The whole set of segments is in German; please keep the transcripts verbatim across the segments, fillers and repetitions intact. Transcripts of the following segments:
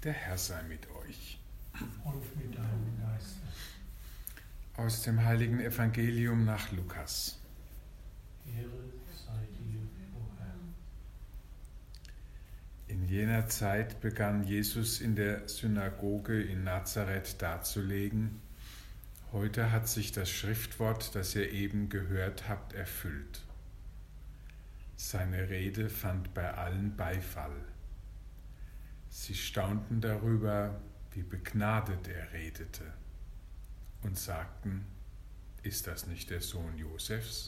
Der Herr sei mit euch. Und mit deinem Geiste. Aus dem heiligen Evangelium nach Lukas. Ehre sei dir, o Herr. In jener Zeit begann Jesus in der Synagoge in Nazareth darzulegen: Heute hat sich das Schriftwort, das ihr eben gehört habt, erfüllt. Seine Rede fand bei allen Beifall. Sie staunten darüber, wie begnadet er redete, und sagten: Ist das nicht der Sohn Josefs?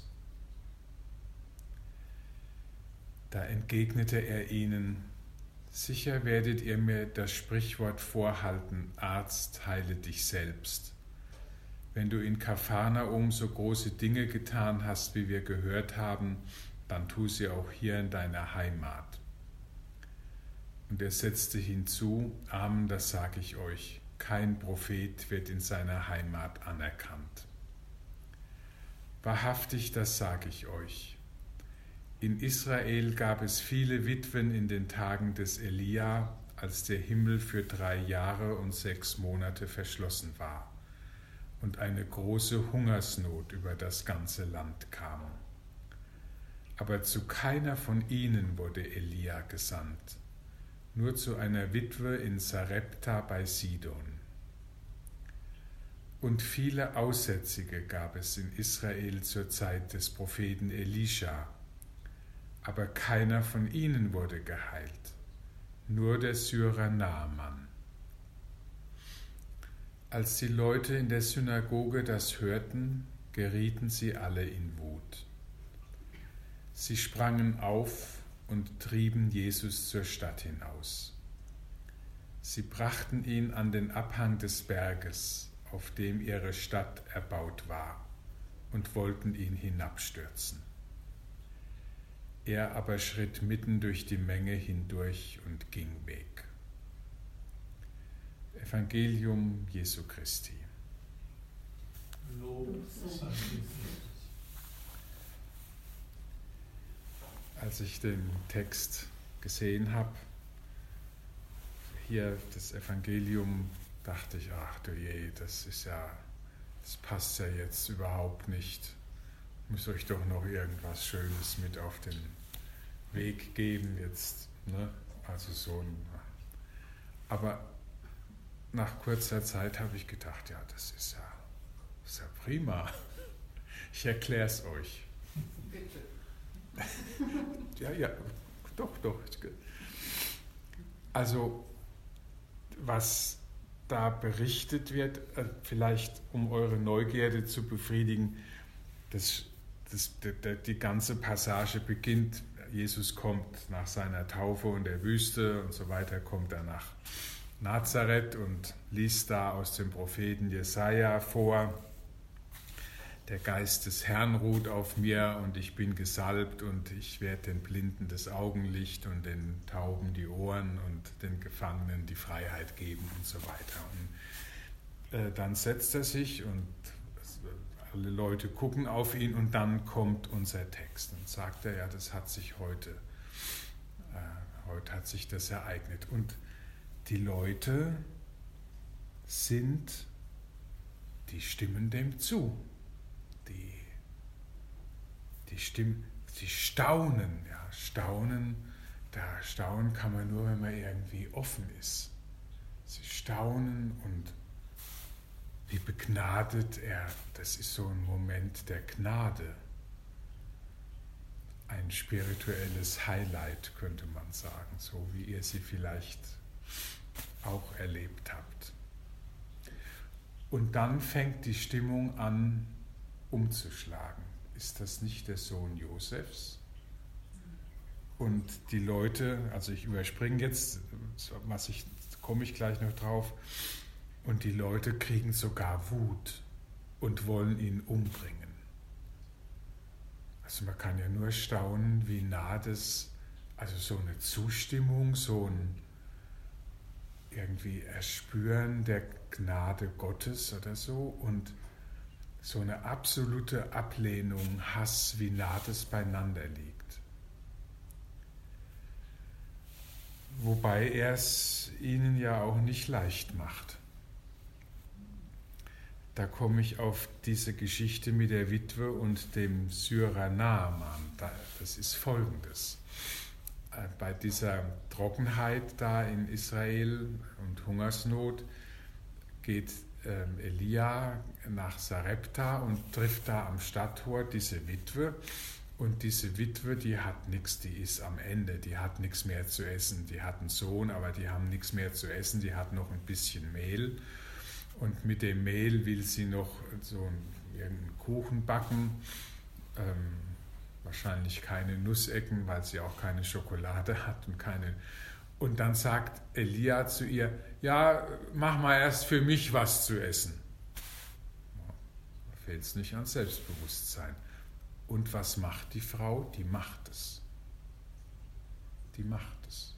Da entgegnete er ihnen: Sicher werdet ihr mir das Sprichwort vorhalten: Arzt, heile dich selbst. Wenn du in Kapharnaum so große Dinge getan hast, wie wir gehört haben, dann tu sie auch hier in deiner Heimat. Und er setzte hinzu: Amen, das sage ich euch, kein Prophet wird in seiner Heimat anerkannt. Wahrhaftig, das sage ich euch. In Israel gab es viele Witwen in den Tagen des Elia, als der Himmel für drei Jahre und sechs Monate verschlossen war und eine große Hungersnot über das ganze Land kam. Aber zu keiner von ihnen wurde Elia gesandt, nur zu einer Witwe in Sarepta bei Sidon. Und viele Aussätzige gab es in Israel zur Zeit des Propheten Elisha, aber keiner von ihnen wurde geheilt, nur der Syrer Naaman. Als die Leute in der Synagoge das hörten, gerieten sie alle in Wut. Sie sprangen auf und trieben Jesus zur Stadt hinaus. Sie brachten ihn an den Abhang des Berges, auf dem ihre Stadt erbaut war, und wollten ihn hinabstürzen. Er aber schritt mitten durch die Menge hindurch und ging weg. Evangelium Jesu Christi. Lob sei dir. Als ich den Text gesehen habe, hier das Evangelium, dachte ich: Ach du je, das ist ja, das passt ja jetzt überhaupt nicht. Ich muss euch doch noch irgendwas Schönes mit auf den Weg geben jetzt, ne? Also so ein, aber nach kurzer Zeit habe ich gedacht: Ja, das ist ja, das ist ja prima. Ich erkläre es euch. Bitte. Ja, ja, doch, doch. Also, was da berichtet wird, vielleicht um eure Neugierde zu befriedigen, das, das, die ganze Passage beginnt: Jesus kommt nach seiner Taufe in der Wüste und so weiter, kommt er nach Nazareth und liest da aus dem Propheten Jesaja vor: Der Geist des Herrn ruht auf mir und ich bin gesalbt und ich werde den Blinden das Augenlicht und den Tauben die Ohren und den Gefangenen die Freiheit geben und so weiter. Und äh, dann setzt er sich und alle Leute gucken auf ihn und dann kommt unser Text und sagt er: Ja, das hat sich heute, äh, heute hat sich das ereignet. Und die Leute sind, die stimmen dem zu. Die, die Stimmen, sie staunen, ja, staunen, da staunen kann man nur, wenn man irgendwie offen ist. Sie staunen und wie begnadet er, das ist so ein Moment der Gnade. Ein spirituelles Highlight, könnte man sagen, so wie ihr sie vielleicht auch erlebt habt. Und dann fängt die Stimmung an, umzuschlagen. Ist das nicht der Sohn Josefs? Und die Leute, also ich überspringe jetzt, was ich, komme ich gleich noch drauf, und die Leute kriegen sogar Wut und wollen ihn umbringen. Also man kann ja nur staunen, wie nah das, also so eine Zustimmung, so ein irgendwie Erspüren der Gnade Gottes oder so und so eine absolute Ablehnung, Hass, wie nah das beieinander liegt. Wobei er es ihnen ja auch nicht leicht macht. Da komme ich auf diese Geschichte mit der Witwe und dem Syrer Naaman. Das ist Folgendes. Bei dieser Trockenheit da in Israel und Hungersnot geht ähm, Elia nach Sarepta und trifft da am Stadttor diese Witwe. Und diese Witwe, die hat nichts, die ist am Ende, die hat nichts mehr zu essen. Die hat einen Sohn, aber die haben nichts mehr zu essen, die hat noch ein bisschen Mehl. Und mit dem Mehl will sie noch so einen, irgendeinen Kuchen backen. Ähm, wahrscheinlich keine Nussecken, weil sie auch keine Schokolade hat und keine. Und dann sagt Elia zu ihr: Ja, mach mal erst für mich was zu essen. Da fehlt es nicht an Selbstbewusstsein. Und was macht die Frau? Die macht es. Die macht es.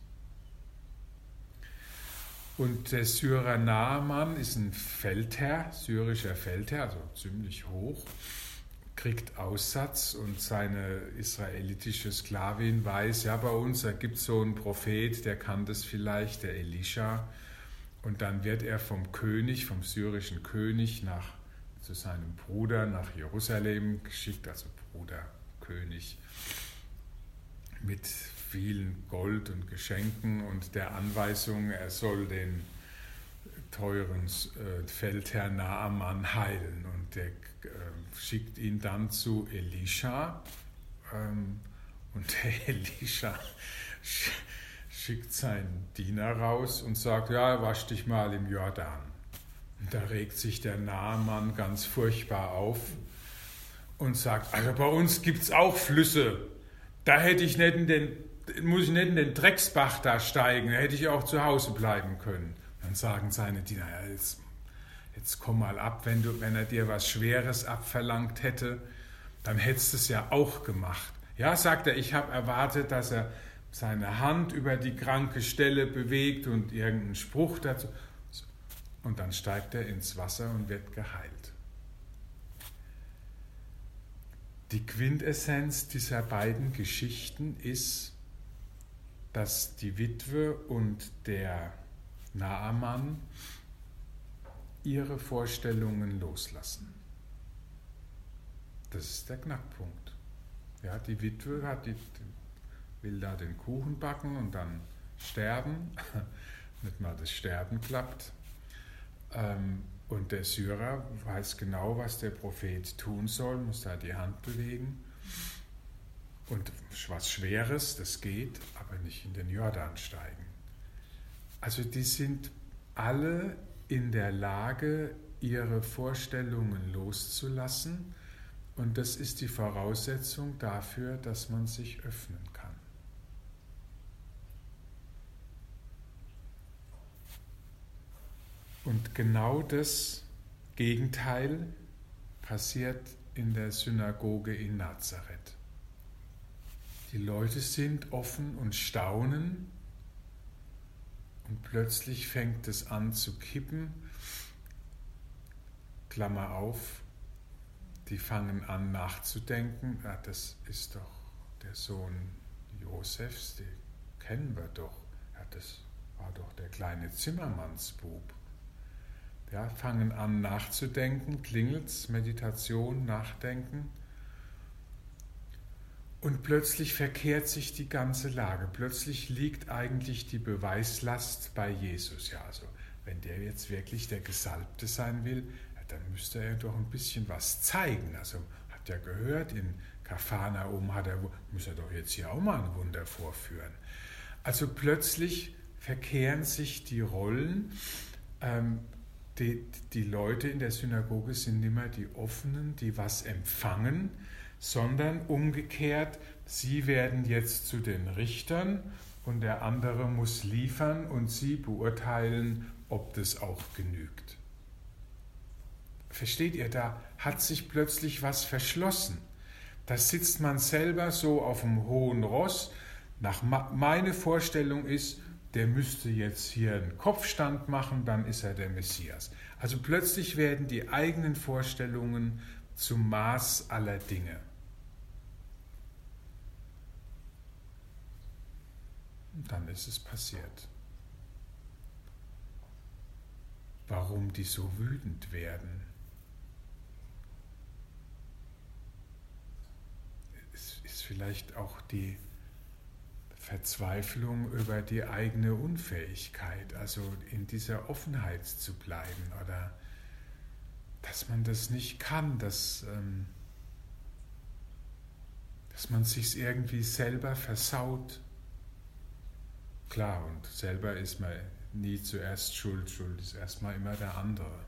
Und der Syrer Naaman ist ein Feldherr, syrischer Feldherr, also ziemlich hoch, kriegt Aussatz und seine israelitische Sklavin weiß, ja, bei uns, da gibt es so einen Prophet, der kann das vielleicht, der Elisha. Und dann wird er vom König, vom syrischen König nach, zu seinem Bruder nach Jerusalem geschickt, also Bruder, König, mit vielen Gold und Geschenken und der Anweisung, er soll den teuren äh, Feldherrn Naaman heilen. Und der äh, schickt ihn dann zu Elisha. Ähm, und der Elisha sch schickt seinen Diener raus und sagt, ja, wasch dich mal im Jordan. Und da regt sich der Naaman ganz furchtbar auf und sagt, also bei uns gibt es auch Flüsse. Da hätte ich nicht in den muss ich nicht in den Drecksbach da steigen, da hätte ich auch zu Hause bleiben können. Dann sagen seine Diener, ja, jetzt, jetzt komm mal ab, wenn, du, wenn er dir was Schweres abverlangt hätte, dann hättest du es ja auch gemacht. Ja, sagt er, ich habe erwartet, dass er seine Hand über die kranke Stelle bewegt und irgendeinen Spruch dazu. Und dann steigt er ins Wasser und wird geheilt. Die Quintessenz dieser beiden Geschichten ist, dass die Witwe und der Naaman ihre Vorstellungen loslassen. Das ist der Knackpunkt. Ja, die Witwe hat die, will da den Kuchen backen und dann sterben. Nicht mal das Sterben klappt. Und der Syrer weiß genau, was der Prophet tun soll, muss da die Hand bewegen. Und was Schweres, das geht, aber nicht in den Jordan steigen. Also die sind alle in der Lage, ihre Vorstellungen loszulassen. Und das ist die Voraussetzung dafür, dass man sich öffnen kann. Und genau das Gegenteil passiert in der Synagoge in Nazareth. Die Leute sind offen und staunen und plötzlich fängt es an zu kippen. Klammer auf, die fangen an nachzudenken, ja, das ist doch der Sohn Josefs, den kennen wir doch. Ja, das war doch der kleine Zimmermannsbub. Ja, fangen an nachzudenken, klingelt's, Meditation, Nachdenken. Und plötzlich verkehrt sich die ganze Lage. Plötzlich liegt eigentlich die Beweislast bei Jesus. Ja, also wenn der jetzt wirklich der Gesalbte sein will, ja, dann müsste er doch ein bisschen was zeigen. Also hat ja gehört, in Kapharnaum hat er, muss er doch jetzt hier auch mal ein Wunder vorführen. Also plötzlich verkehren sich die Rollen. Ähm, die, die Leute in der Synagoge sind nicht mehr die Offenen, die was empfangen, sondern umgekehrt, sie werden jetzt zu den Richtern und der andere muss liefern und sie beurteilen, ob das auch genügt. Versteht ihr, da hat sich plötzlich was verschlossen. Da sitzt man selber so auf dem hohen Ross. Nach meine Vorstellung ist, der müsste jetzt hier einen Kopfstand machen, dann ist er der Messias. Also plötzlich werden die eigenen Vorstellungen zum Maß aller Dinge. Und dann ist es passiert. warum die so wütend werden. Es ist vielleicht auch die Verzweiflung über die eigene Unfähigkeit, also in dieser Offenheit zu bleiben oder dass man das nicht kann, dass, ähm, dass man sich irgendwie selber versaut. Klar, und selber ist man nie zuerst schuld, Schuld ist erstmal immer der andere.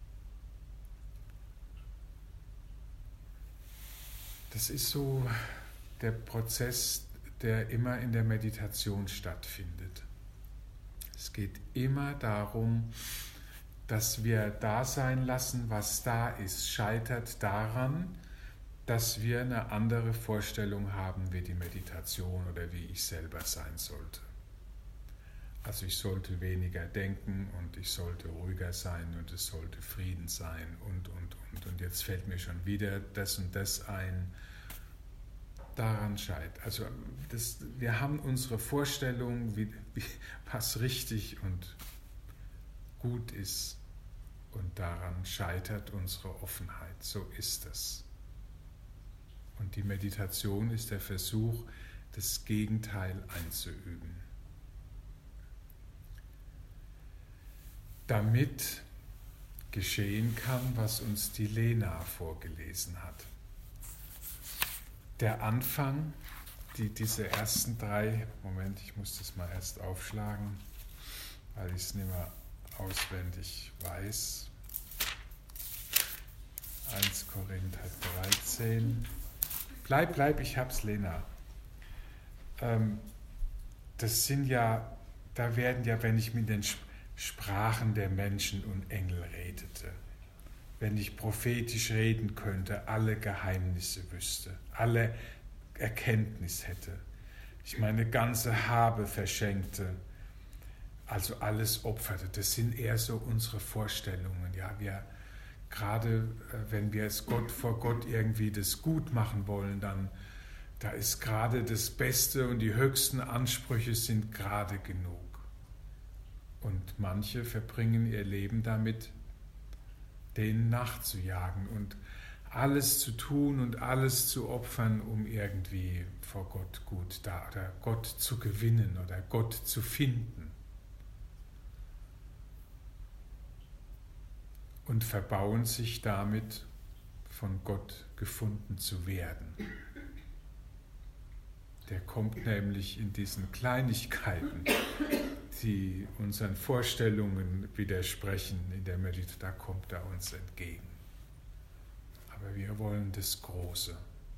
Das ist so der Prozess, der immer in der Meditation stattfindet. Es geht immer darum, dass wir da sein lassen, was da ist, scheitert daran, dass wir eine andere Vorstellung haben, wie die Meditation oder wie ich selber sein sollte. Also ich sollte weniger denken und ich sollte ruhiger sein und es sollte Frieden sein und, und, und. Und jetzt fällt mir schon wieder das und das ein. Daran scheitert. Also das, wir haben unsere Vorstellung, wie, wie, was richtig und gut ist. Und daran scheitert unsere Offenheit. So ist es. Und die Meditation ist der Versuch, das Gegenteil einzuüben. Damit geschehen kann, was uns die Lena vorgelesen hat. Der Anfang, die, diese ersten drei, Moment, ich muss das mal erst aufschlagen, weil ich es nicht mehr auswendig weiß. eins Korinther dreizehn. Bleib, bleib, ich hab's, Lena. Ähm, das sind ja, da werden ja, wenn ich mit den Sprachen der Menschen und Engel redete, wenn ich prophetisch reden könnte, alle Geheimnisse wüsste, alle Erkenntnis hätte, ich meine ganze Habe verschenkte, also alles opferte. Das sind eher so unsere Vorstellungen. Ja, wir, gerade wenn wir es Gott vor Gott irgendwie das gut machen wollen, dann da ist gerade das Beste und die höchsten Ansprüche sind gerade genug. Und manche verbringen ihr Leben damit, denen nachzujagen und alles zu tun und alles zu opfern, um irgendwie vor Gott gut da oder Gott zu gewinnen oder Gott zu finden. Und verbauen sich damit, von Gott gefunden zu werden. Der kommt nämlich in diesen Kleinigkeiten, die unseren Vorstellungen widersprechen, in der Meditation, da kommt er uns entgegen. Aber wir wollen das Große.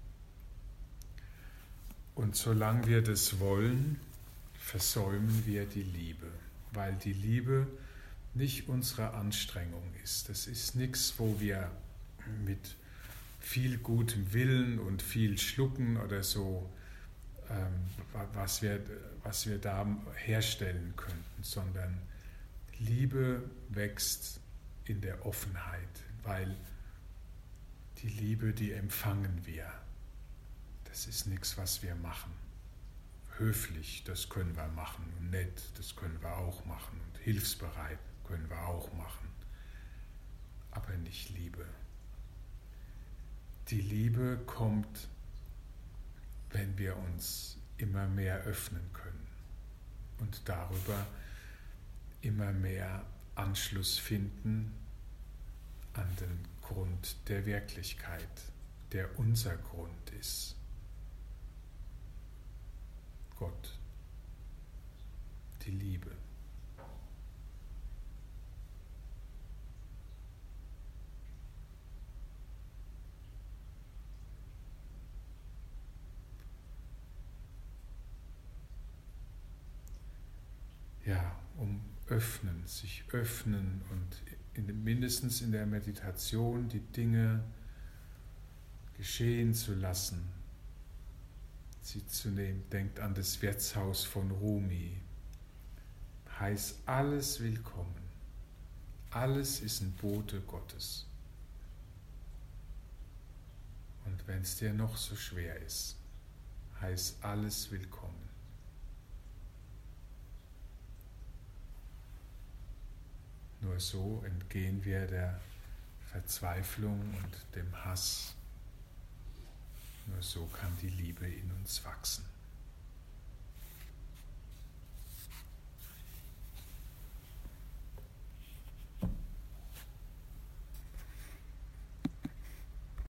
Und solange wir das wollen, versäumen wir die Liebe, weil die Liebe nicht unsere Anstrengung ist. Das ist nichts, wo wir mit viel gutem Willen und viel Schlucken oder so, ähm, was wir, was wir da herstellen könnten, sondern Liebe wächst in der Offenheit, weil die Liebe, die empfangen wir. Das ist nichts, was wir machen. Höflich, das können wir machen, und nett, das können wir auch machen, und hilfsbereit können wir auch machen, aber nicht Liebe. Die Liebe kommt, wenn wir uns immer mehr öffnen können und darüber immer mehr Anschluss finden an den Grund der Wirklichkeit, der unser Grund ist. Gott, die Liebe. Ja, um öffnen, sich öffnen und in, mindestens in der Meditation die Dinge geschehen zu lassen, sie zu nehmen. Denkt an das Wirtshaus von Rumi. Heißt alles willkommen. Alles ist ein Bote Gottes. Und wenn es dir noch so schwer ist, heißt alles willkommen. Nur Nur so entgehen wir der Verzweiflung und dem Hass. Nur so kann die Liebe in uns wachsen.